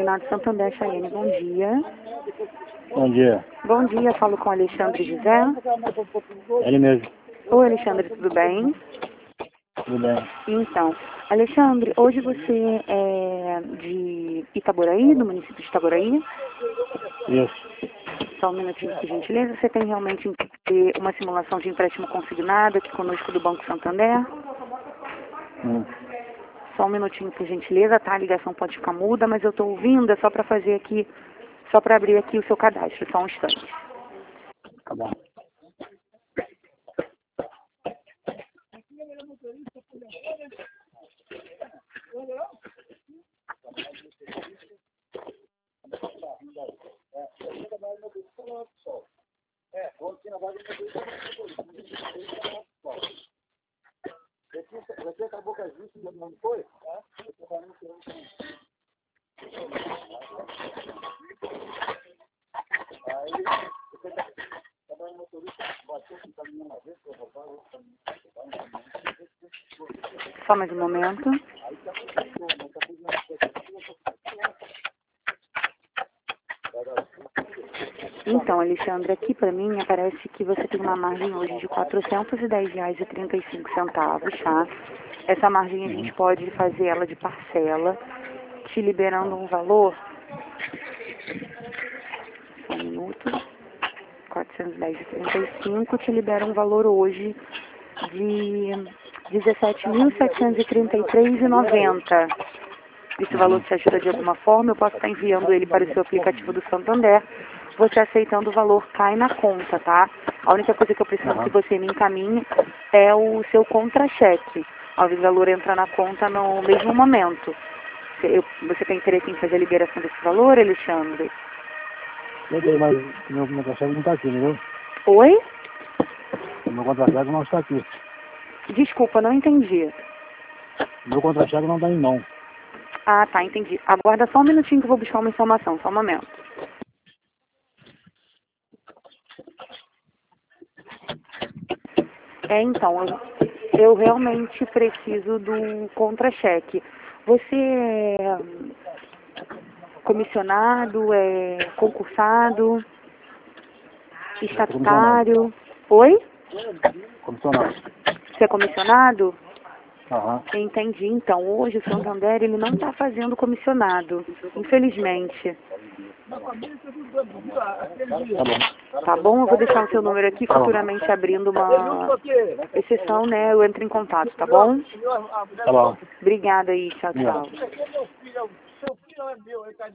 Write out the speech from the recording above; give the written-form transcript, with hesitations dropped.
Consignado Santander, Chayenne, bom dia. Bom dia. Bom dia, falo com Alexandre José. Ele mesmo. Oi, Alexandre, tudo bem? Tudo bem. Então, Alexandre, hoje você é de Itaboraí, do município de Itaboraí? Isso. Só um minutinho, por gentileza. Você tem realmente uma simulação de empréstimo consignado aqui conosco do Banco Santander? Só um minutinho, por gentileza, tá? A ligação pode ficar muda, mas eu estou ouvindo, é só para fazer aqui, só para abrir aqui o seu cadastro, só um instante. Tá bom. Você acabou com a gente, não foi? Só mais um momento. Então, Alexandre, aqui para mim aparece que você tem uma margem hoje de R$ 410,35, tá? Essa margem a gente pode fazer ela de parcela, te liberando um valor. Só um minuto. 410,35 te libera um valor hoje de R$ 17.733,90. Esse valor te ajuda de alguma forma, eu posso estar enviando ele para o seu aplicativo do Santander. Você aceitando o valor cai na conta, tá? A única coisa que eu preciso que você me encaminhe é o seu contra-cheque. O valor entra na conta no mesmo momento. Você tem interesse em fazer a liberação desse valor, Alexandre? Eu tenho, mas meu contra-cheque não está aqui, entendeu? Oi? Meu contra-cheque não está aqui. Desculpa, não entendi. Meu contra-cheque não está em mão. Ah, tá, entendi. Aguarda só um minutinho que eu vou buscar uma informação, só um momento. Então, eu realmente preciso do contra-cheque. Você é comissionado, é concursado, estatutário? Oi? Comissionado. Você é comissionado? Aham. Entendi. Então, hoje o Santander ele não está fazendo comissionado, infelizmente. Tá bom. Tá bom? Eu vou deixar o seu número aqui, Tá bom. futuramente abrindo uma exceção, né? Eu entro em contato, tá bom? Tá bom. Obrigada aí, tchau, Obrigado. tchau.